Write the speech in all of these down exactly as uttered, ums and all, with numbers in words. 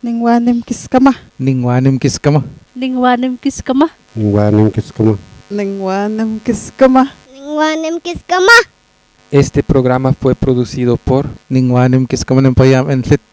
Ningwanim kiskama. Ningwanim kiskama. Ningwanim kiskama. Ningwanim kiskama. Ningwanim kiskama. Ningwanim kiskama. Este programa fue producido por Ningwanim Kiskama Nempayam en Fit.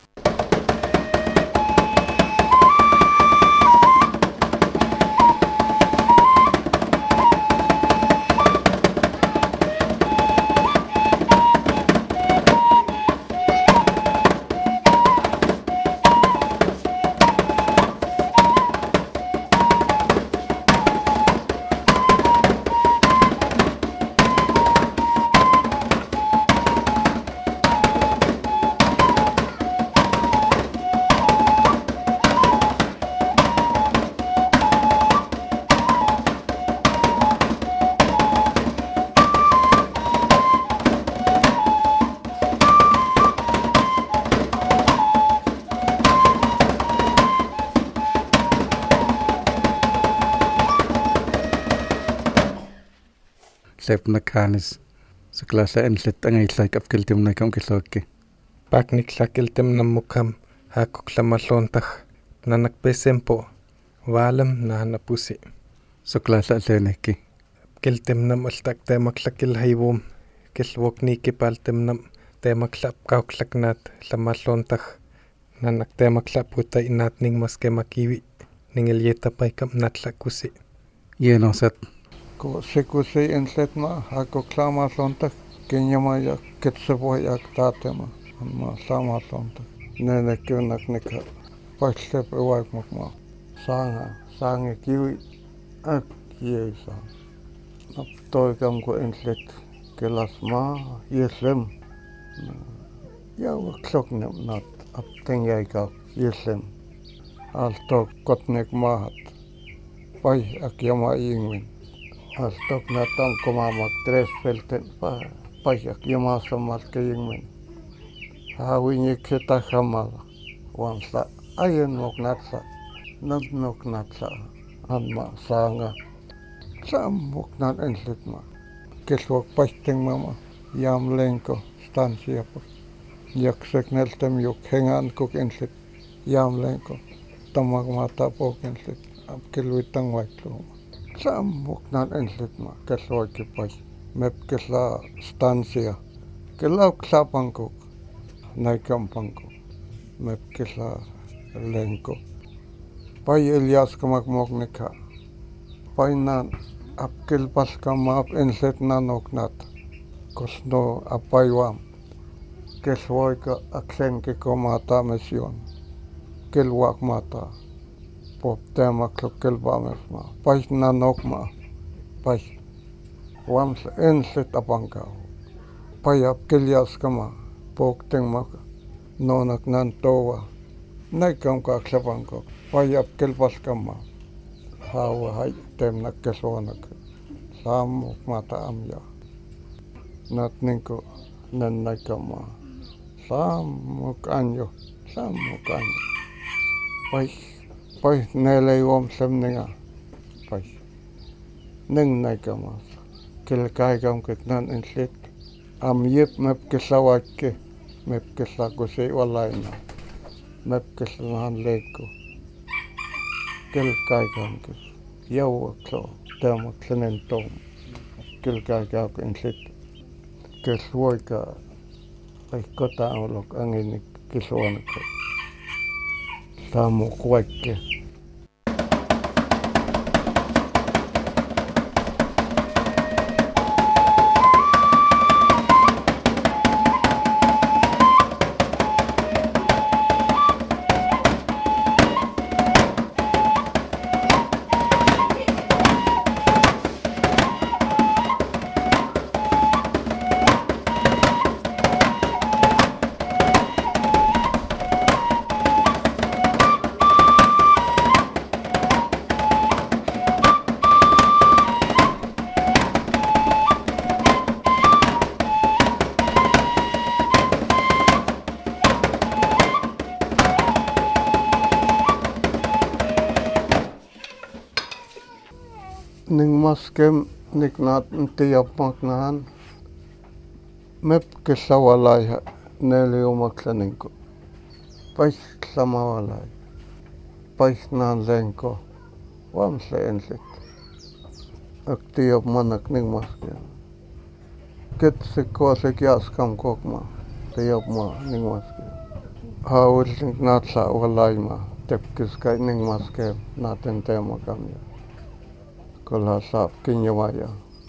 Sep nakanis. Sa klase en lit ang itlay kapkiltim na kam kiloke. Paknik lakiltim na mukam hakok lamalontak na nakpesempo walam na hanapusi. Sa klase aleneki. Kiltim nam altak temaklakil haywom kilwok ni kipaltim nam temaklap kauklaknat lamalontak na naktemaklap puta inat ning maske makiwi ning ilyeta paikam natlakusi. Yenosat. Ko sikusi insetma hako klama sontak kinyama ya kitsebo ya tatema ma sama sontak nene kyunak nika pashtep ewaik mukma sanga sange kiwi ak yesa nap toy kam ko inset kelas ma yeslem ya waklok nem nat ap tengyai ka yeslem al tok kotnek mahat pai ak yama ingwin Altok na tam kumamak tres pelten pa payak yamasamal kayingmen. Hawinyi kita kamala. Wansa ayon mok natsa. Nad nok natsa. Anma sanga. Sam mok nat enslitma. Keswak pasting mama. Yam lenko stansia po. Yaksek neltem yuk hengan kuk enslit. Yam lenko. Tamag mata po enslit. Abkilwitang waitlo. Sam muknan enslitma keswa kipai mep kesla stansia kelau klapangko naikampangko mep kesla lenko pai Elias kamak moknika pai nan apkel paska map enslet nanoknat kosno apaiwam keswa ka aksenke komata mesion kelwak mata pop tema klokkel bamersma pai nanokma pai wams enslet apangka pai apkelias kama pok tengma nonak nan towa naikam ka klapangko pai apkel paskama hawa hai temna kesonak samuk mata amya natninko nan naikama samuk anyo samuk anyo pai pai nele wom semninga pai neng naikama kel kai kam ketnan enslet am yep map kesawakke map kesako se walaina map kesan leko kel kai kam kes yaw klo tama klenen tom kel kai kam enslet keswoika ai kota olok angin keswan ko tamo kwakke ning maskem niknat tiyapak nahan mep kesawalay neliumak saninko pai samawalay paisnaan lenko. Wam se ensit. Ak tiop manak ning maskia. Ket se ko se kias kam kokma. Tiop ma ning maskia. Haul ning natsa walaima. Tepkis kai ning maskia naten tema kamya. Kola saap kinyawaya.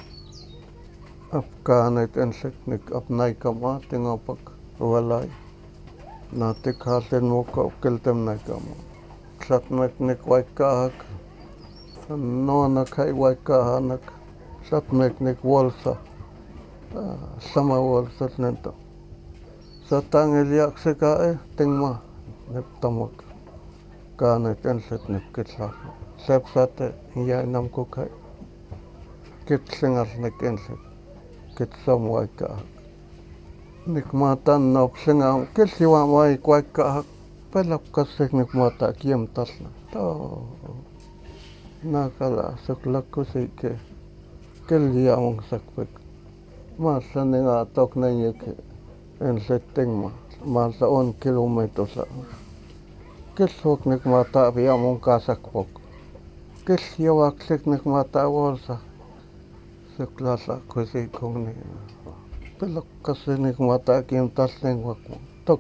Afgaanet ensit nik apnai kama tingopak walai. Natik hasen muka keltem naikama. Satmek nik waikahak. Nona kai waikahanak. Satmek nik wolsa. Sama wolsa nento. Satangel yakse kae tingma nip tamak. Kaanet ensit nik kitsa. Sep sate yai nam kukai. Kitsingas nik ensit. Kitsam waikahak. Nik matan nop singa kisiwa mai waikahak. Pelap kasik nik mata kiem tasna. To nakala suklakku sike. Kelja mong sakpek. Masa ninga tok nanyeke. Ensit tingma. Masa on kilometrosa. Kiswak nik mata via mong kasakpok. Kisjawak sik nik mata wolsa. Suklasa kusi kong ni. Pelak kasi nik mata kiem tasling wakmo. Tok.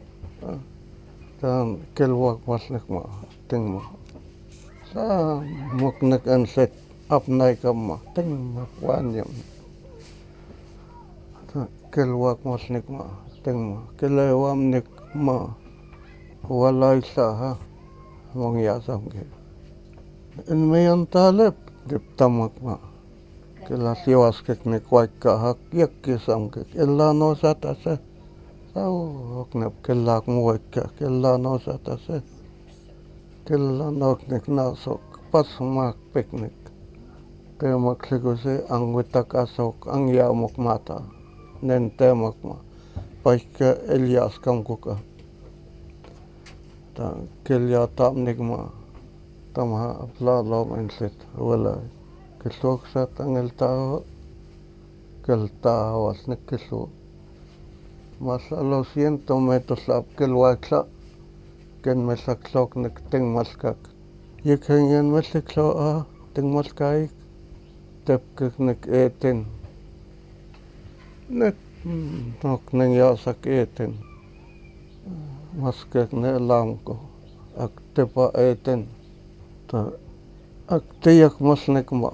Dan kelwak mas nik ma. Tingma. Sa muk nik ensit apnai kama. Tingma wanyam. Kelwak mas nik ma. Tingma. Kelewam nik ma. Walai saha. Mong yasam ke. En meyan talep. Dip tamak ma. Kela siwas kek nik waikahak. Yakki sam kek. Ella no satase. Tau oknep kellak muikka. Kella no satase. Kella nok nik nasok. Pasmak piknik. Temak siguse ang witak asok. Ang yamok mata. Nen temak ma. Paikka Elias kamkuka. Ta kelja tamnik ma. Tamha apla lom ensit. Walai. Kisok sa tangel tao. Kel tao as nik kisok. Mas alo siento metros lap kel waiksa. Ken mesaksok nik ting maskak. Yikhengen mesikso a ting maskaik. Tepkik nik etin. Nik nok ning yasak etin. Maskak ne lamko. Ak tepa etin. Ta ak tiyak mas nik ma.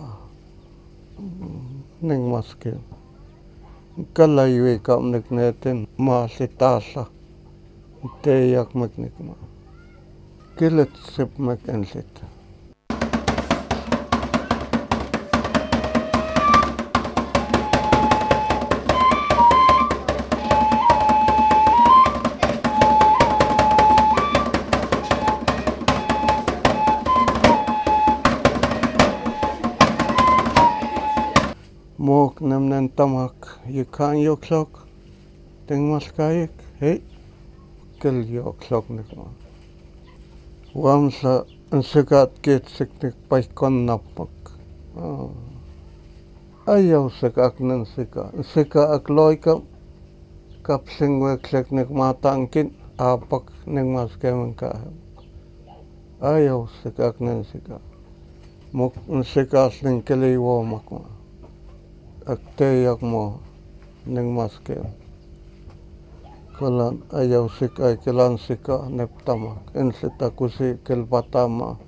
Ning maske. Kalayui kam nik netin. Maasi taasa. Tiyak mek nik ma. Kilet sip mek ensit. Mok nemnen tamak yikan yoksok. Ting maskayik. Hei. Kel yoksok nik ma. Wamsa ensikat kitsik nik paikon napak. Ayaw sikak nen sika. Sika ak loika. Kapsing weksik nik matangkin. Apak nik maskemen kahem. Ayaw sikak nen sika. Mok ensikas ning keliwomak ma. Ak teyak mo ning maskem. Kalan ayaw sikay kelan sika neptamak. Ensit akusi kelpatama.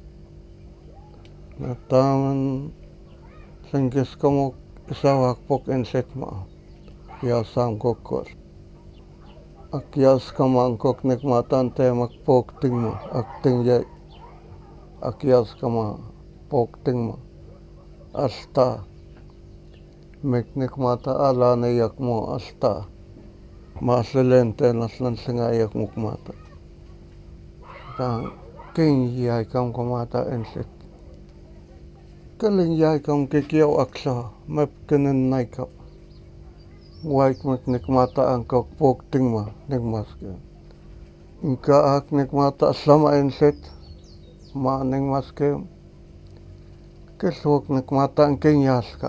Nataman sengkis kamok isawak pok ensit ma. Yasam kokor. Ak yas kamangkok nek matan temak pok ting ma. Ak ting jay. Ak yas kama pok ting ma. Asta. Mek nek mata ala na yak mo asta. Maselente naslan singa yak muk mata. Tang king yay kam kumata ensit. Kaling yay kam kikiyaw aksa. Mep kenen naikap. Waik mek nek mata angkok pok ting ma. Nek maske. Inka ak nek mata sama ensit. Ma nek maske. Kiswak nek mata ang king yaska.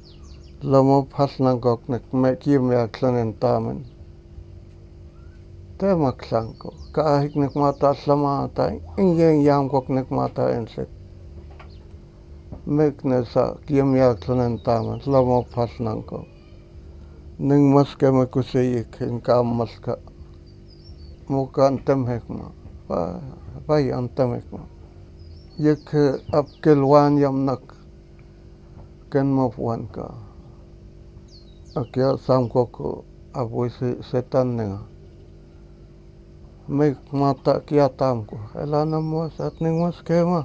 Lamo pas nangkok nek me kim yak sanen tamen. temaklanko kaahik nikmata slamata ingeng yam kok nikmata enset meknesa kiemyaksenen taman slamo pasnanko ning maske makuseyik in kammaska mukan temhekma pa pai antemekma yek apkelwan yamnak ken mopwanka akya samkoko apuisi setan nenga mek mata kia tamko elana mo sat ning maskema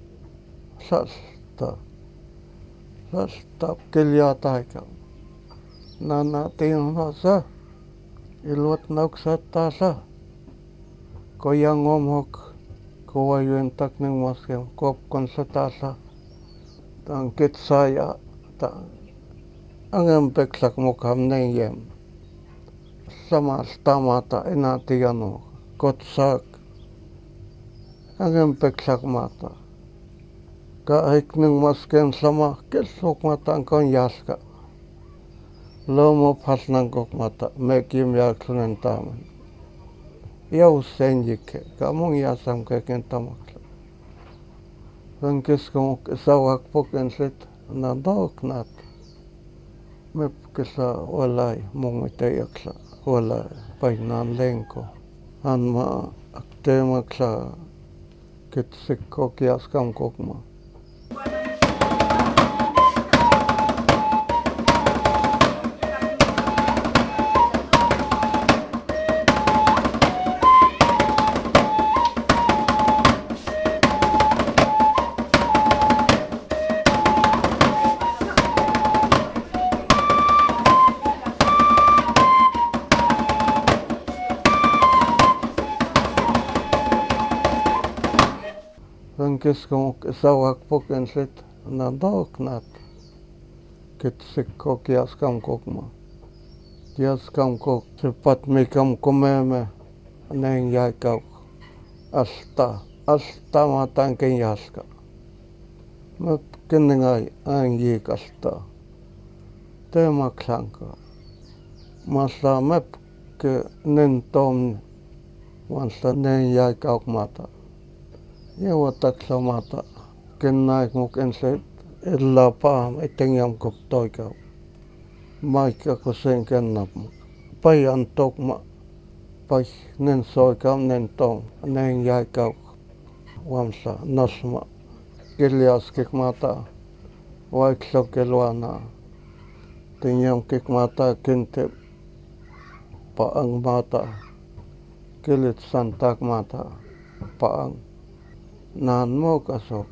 sasta sasta kelya taika nana ting sa ilwat nauk tasa koyang omhok kowayuen tak ning maskem kop konsatasa tang kitsaya ta angem peklak mokam neng yem sama stamata enatiano kotsak angem peklak mata kaahik ning maskem sama kesok mata angkon yaska lomo pasnangkok mata mekim yaksunen taman yau senjike kamong yasam keken tamakla rangkes komok sawak poken set nadok nat mep kesa walay mong itayakla walay painan lengko anma aktemakla kitsikko kiaskam kokma Rangkes komok sawak poken set nadok nat kitsikko kiaskam kokma kiaskam kok sepat mekam komeme neng yaikaw asta asta matang ken yaska mep kenengai ang yik asta temaklanka masa mep ke nentom wansa neng yaikaw mata Yawa taksa mata kennaik muk enset ella paam etengyam kop toikaw maika ko sen kennap pai antok ma pai nen soikam nen tong nen yaikaw wamsa nasma kelias kik mata waikso kelwana tenyam kik mata kente paang mata kelit santak mata paang nan mo kasok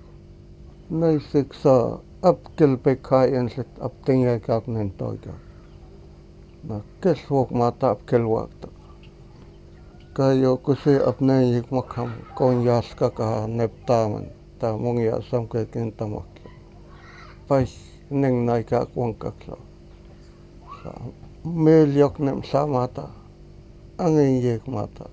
naisiksa apkel pekai enset aptingay kak nentoy ka na keswok mata apkel wakta kayo kusi apnayik makam kon yaska ka neptaman ta mong yasam kay kintamakla pai neng nay kak wangkakla sa melyok nem sa mata angin yek mata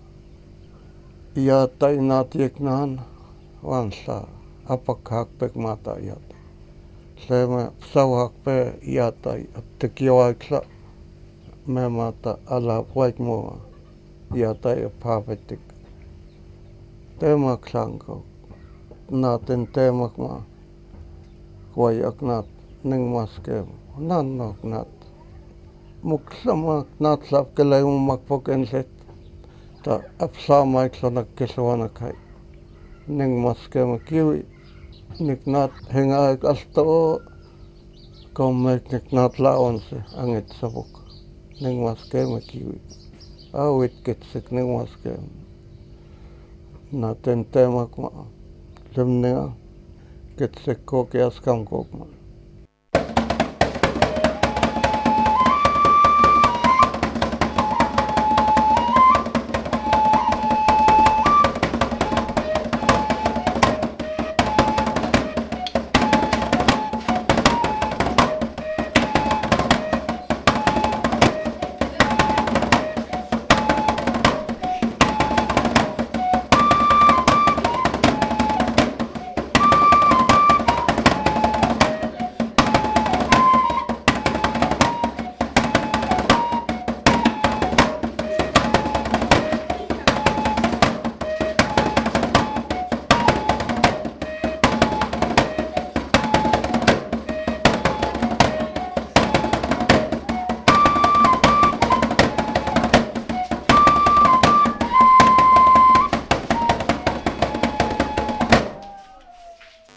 yata inat yek nan wansa apakhak pek mata yata sema sawak pe yata aptekiwaikla me mata ala waik mo yata papetik temak langko naten temak ma wayak nat ning maskem nanok nat muksama nat sap kelay mo makpoken set ta apsama ikla nakeswana kai ning maske kiwi niknat hengaik asto komek niknat laonse angit sabuk ning maske kiwi awit kitsik ning maske naten temak ma lemnea kitsik ko kiaskam kokma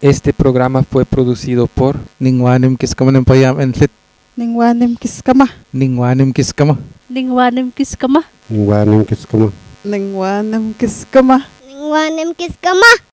Este programa fue producido por Ningwanim kiskamanam payam enlit. Ningwanim kiskama. Ningwanim kiskama. Ningwanim kiskama. Ningwanim kiskama. Ningwanim kiskama. Ningwanim kiskama.